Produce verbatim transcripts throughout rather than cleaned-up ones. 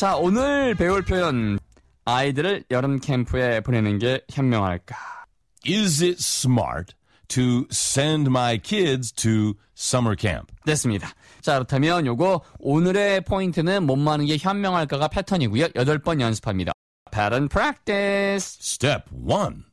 자, 오늘 배울 표현. 아이들을 여름 캠프에 보내는 게 현명할까? Is it smart to send my kids to summer camp? 됐습니다. 자, 그렇다면 요거 오늘의 포인트는 못 마는 게 현명할까가 패턴이고요. 여덟 번 연습합니다. Pattern practice. Step one.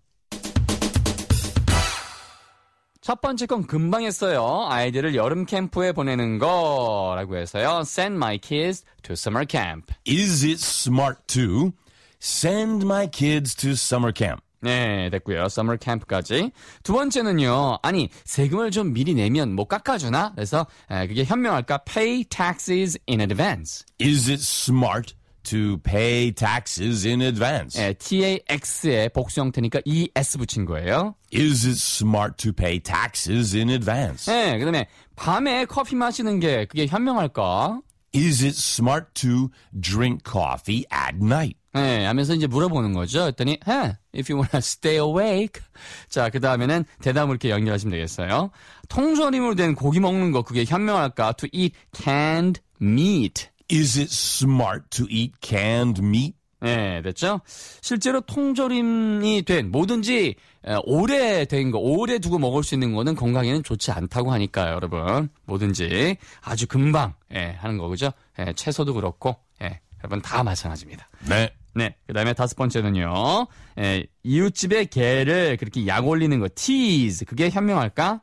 첫 번째 건 금방 했어요. 아이들을 여름 캠프에 보내는 거라고 해서요. Send my kids to summer camp. Is it smart to send my kids to summer camp? 네, 됐고요. summer camp까지. 두 번째는요. 아니, 세금을 좀 미리 내면 뭐 깎아주나? 그래서 에, 그게 현명할까? Pay taxes in advance. Is it smart to pay taxes in advance? 네, tax의 복수 형태니까 es 붙인 거예요. Is it smart to pay taxes in advance? 네, 그 다음에 밤에 커피 마시는 게 그게 현명할까? Is it smart to drink coffee at night? 네, 하면서 이제 물어보는 거죠. 했더니, hey, if you wanna stay awake. 자, 그 다음에는 대답을 이렇게 연결하시면 되겠어요. 통조림으로 된 고기 먹는 거, 그게 현명할까? To eat canned meat. Is it smart to eat canned meat? 네, 됐죠? 실제로 통조림이 된 뭐든지 오래 된 거, 오래 두고 먹을 수 있는 거는 건강에는 좋지 않다고 하니까요, 여러분. 뭐든지 아주 금방 예, 하는 거, 그죠? 예, 채소도 그렇고, 예, 여러분 다 마찬가지입니다. 네. 네, 그 다음에 다섯 번째는요. 예, 이웃집의 개를 그렇게 약 올리는 거, tease. 그게 현명할까?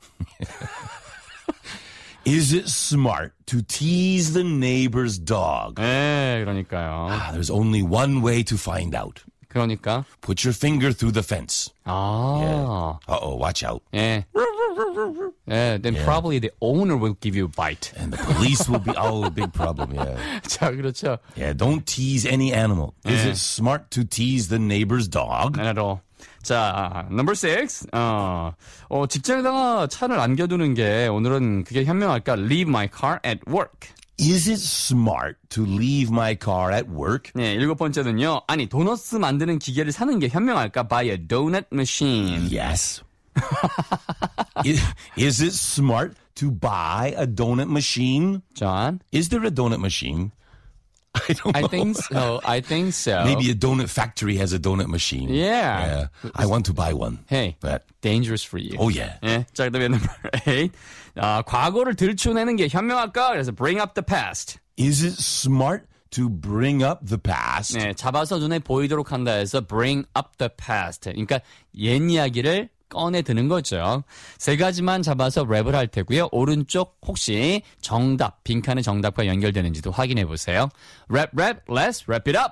Is it smart to tease the neighbor's dog? 네, 그러니까요. Ah, there's only one way to find out. 그러니까. Put your finger through the fence. 아. Yeah. Uh-oh, watch out. 예. 예, then Yeah. probably the owner will give you a bite. And the police will be, oh, a big problem, yeah. 자, 그렇죠. Yeah, don't tease any animal. Is Yeah. it smart to tease the neighbor's dog? Not at all. 자, number six. 어, 어, 직장에다가 차를 안겨두는 게 오늘은 그게 현명할까? Leave my car at work. Is it smart to leave my car at work? 네, 일곱 번째는요. 아니, 도너스 만드는 기계를 사는 게 현명할까? Buy a donut machine. Yes. is, is it smart to buy a donut machine? John? Is there a donut machine? I don't know. I think so. I think so. Maybe a donut factory has a donut machine. Yeah. Yeah. I want to buy one. Hey, But, dangerous for you. oh, yeah. 예, 자, 그 다음에 number eight. 아, 과거를 들춰내는 게 현명할까? 그래서 bring up the past. Is it smart to bring up the past? 네, 잡아서 눈에 보이도록 한다 해서 bring up the past. 그러니까 옛 이야기를 꺼내 드는 거죠. 세 가지만 잡아서 랩을 할 테고요. 오른쪽 혹시 정답, 빈칸의 정답과 연결되는지도 확인해 보세요. 랩, 랩, let's wrap it up!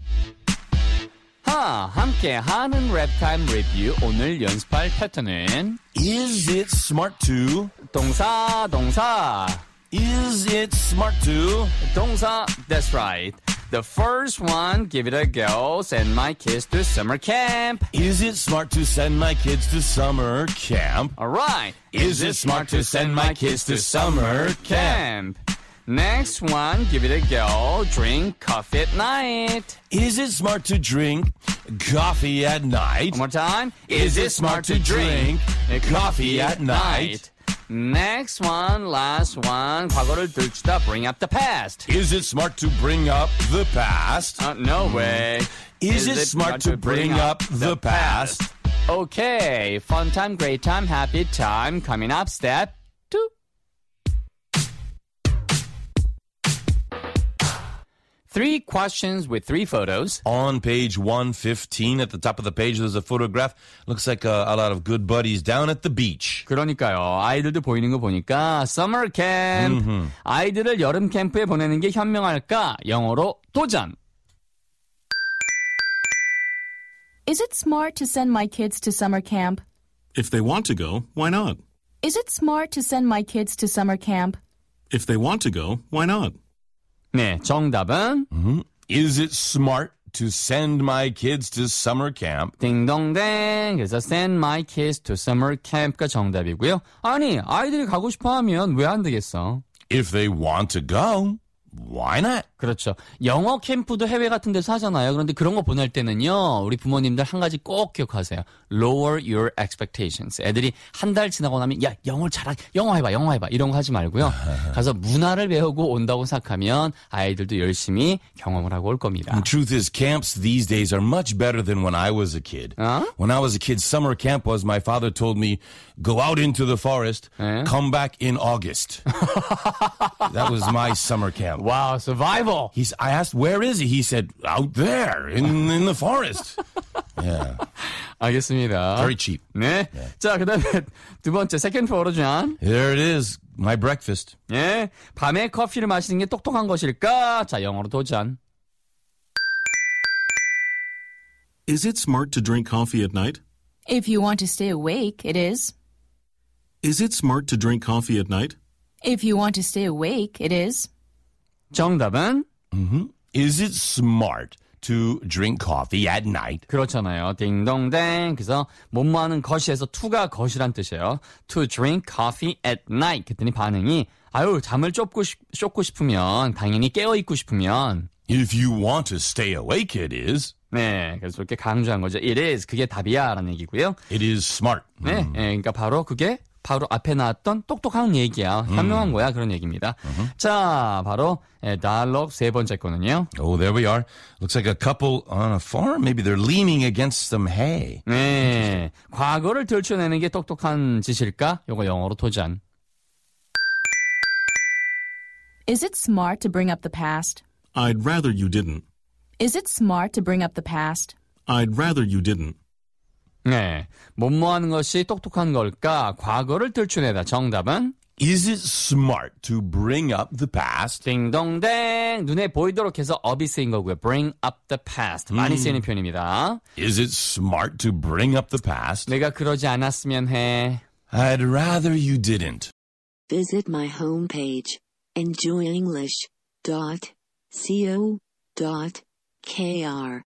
하, 함께 하는 랩타임 리뷰. 오늘 연습할 패턴은 Is it smart to? 동사, 동사. Is it smart to? 동사, that's right. The first one, give it a go. Send my kids to summer camp. Is it smart to send my kids to summer camp? All right. Is it smart to send my kids to summer camp? Next one, give it a go. Drink coffee at night. Is it smart to drink coffee at night? One more time. Is it smart to drink coffee at night? Next one, last one. 과거를 들추다, bring up the past. Is it smart to bring up the past? Uh, no way. Is it smart to bring up the past? Okay, fun time, great time, happy time. Coming up, step two. Three questions with three photos. On page one fifteen, at the top of the page, there's a photograph. Looks like a, a lot of good buddies down at the beach. 그러니까요. 아이들도 보이는 거 보니까 summer camp. 음흠. 아이들을 여름 캠프에 보내는 게 현명할까? 영어로 도전. Is it smart to send my kids to summer camp? If they want to go, why not? Is it smart to send my kids to summer camp? If they want to go, why not? 네, 정답은 Is it smart to send my kids to summer camp? 딩동댕. 그래서 send my kids to summer camp가 정답이고요. 아니, 아이들이 가고 싶어 하면 왜 안 되겠어? If they want to go, why not? 그렇죠. 영어 캠프도 해외 같은 데서 하잖아요. 그런데 그런 거 보낼 때는요, 우리 부모님들 한 가지 꼭 기억하세요. Lower your expectations. 애들이 한 달 지나고 나면, 야, 영어 잘하, 영어 해봐, 영어 해봐. 이런 거 하지 말고요. 가서 문화를 배우고 온다고 생각하면 아이들도 열심히 경험을 하고 올 겁니다. The truth is, camps these days are much better than when I was a kid. Huh? When I was a kid, summer camp was my father told me, go out into the forest, Eh? come back in August. That was my summer camp. Wow, survival. He's, I asked, where is he? He said, out there in, in the forest. Yeah. 알겠습니다. Very cheap. 네. 자, 그 다음에 두 번째, second version. There it is. My breakfast. 예. 밤에 커피를 마시는 게 똑똑한 것일까? 자, 영어로 도전. Is it smart to drink coffee at night? If you want to stay awake, it is. Is it smart to drink coffee at night? If you want to stay awake, it is. 정답은? Is it smart to drink coffee at night? 그렇잖아요. 딩동댕. 그래서 뭐뭐 하는 것이에서 to가 것이란 뜻이에요. To drink coffee at night. 그랬더니 반응이 아유 잠을 쫓고, 싶, 쫓고 싶으면 당연히 깨어있고 싶으면 If you want to stay awake, it is. 네. 그래서 이렇게 강조한 거죠. It is. 그게 답이야 라는 얘기고요. It is smart. 네. 네. 그러니까 바로 그게 바로 앞에 나왔던 똑똑한 얘기야. 현명한 거야. 그런 얘기입니다. 자, 바로 다이얼로그 세 번째 거는요. Oh, there we are. Looks like a couple on a farm. Maybe they're leaning against some hay. 네. 과거를 들춰내는 게 똑똑한 짓일까? 요거 영어로 도전. Is it smart to bring up the past? I'd rather you didn't. Is it smart to bring up the past? I'd rather you didn't. 네. 뭐뭐 하는 것이 똑똑한 걸까? 과거를 들춰내다. 정답은? Is it smart to bring up the past? 딩동댕. 눈에 보이도록 해서 up이 쓰인 거고요. Bring up the past. 많이 쓰이는 표현입니다. Is it smart to bring up the past? 내가 그러지 않았으면 해. I'd rather you didn't. Visit my homepage, enjoy english dot co dot k r.